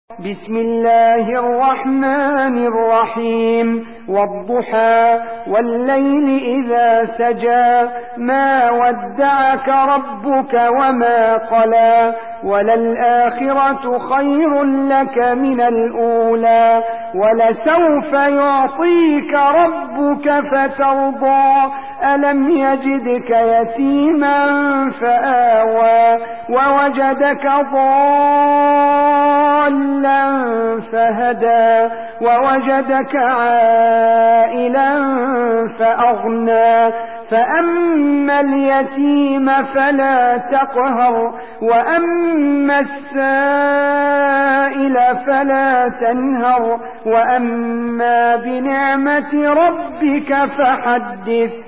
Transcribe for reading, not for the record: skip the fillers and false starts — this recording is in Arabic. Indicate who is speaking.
Speaker 1: بسم الله الرحمن الرحيم والضحى والليل إذا سجى ما ودعك ربك وما قلى وللآخرة خير لك من الأولى ولسوف يعطيك ربك فترضى ألم يجدك يتيما فآوى ووجدك ضالا فهدى ووجدك عائلا فأغنى فأما اليتيم فلا تقهر وأما السائل فلا تنهر وأما بنعمة ربك فحدث